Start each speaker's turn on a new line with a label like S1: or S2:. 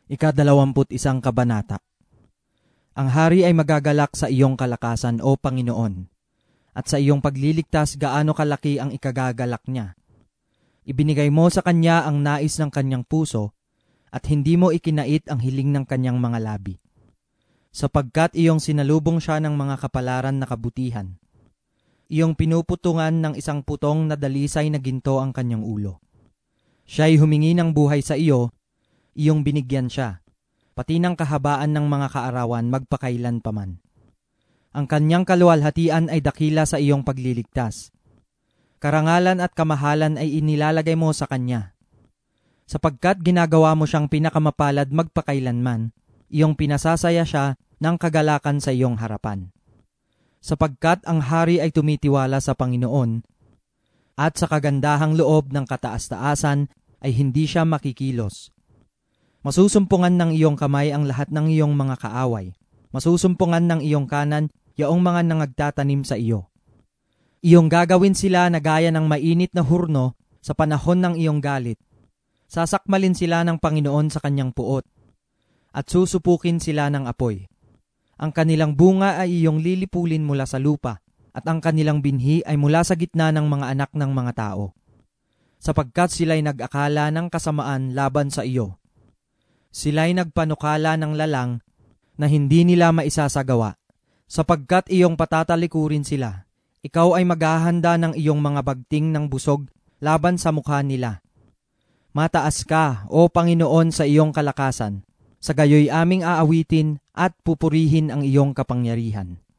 S1: Ika-21 kabanata. Ang hari ay magagalak sa iyong kalakasan, O Panginoon, at sa iyong pagliligtas gaano kalaki ang ikagagalak niya. Ibinigay mo sa kanya ang nais ng kanyang puso, at hindi mo ikinait ang hiling ng kanyang mga labi. Sapagkat iyong sinalubong siya ng mga kapalaran na kabutihan. Iyong pinuputungan ng isang putong na dalisay na ginto ang kanyang ulo. Siya'y humingi ng buhay sa iyo, iyong binigyan siya, pati ng kahabaan ng mga kaarawan magpakailan paman. Ang kanyang kaluwalhatian ay dakila sa iyong pagliligtas. Karangalan at kamahalan ay inilalagay mo sa kanya. Sapagkat ginagawa mo siyang pinakamapalad magpakailanman, iyong pinasasaya siya ng kagalakan sa iyong harapan. Sapagkat ang hari ay tumitiwala sa Panginoon, at sa kagandahang loob ng kataas-taasan ay hindi siya makikilos. Masusumpungan ng iyong kamay ang lahat ng iyong mga kaaway. Masusumpungan ng iyong kanan yaong mga nangagtatanim sa iyo. Iyong gagawin sila na gaya ng mainit na hurno sa panahon ng iyong galit. Sasakmalin sila ng Panginoon sa kanyang puot, at susupukin sila ng apoy. Ang kanilang bunga ay iyong lilipulin mula sa lupa, at ang kanilang binhi ay mula sa gitna ng mga anak ng mga tao. Sapagkat sila'y nag-akala ng kasamaan laban sa iyo. Sila'y nagpanukala ng lalang na hindi nila maisasagawa. Sapagkat iyong patatalikurin sila, ikaw ay maghahanda ng iyong mga bagting ng busog laban sa mukha nila. Mataas ka, O Panginoon, sa iyong kalakasan, sa gayoy aming aawitin at pupurihin ang iyong kapangyarihan.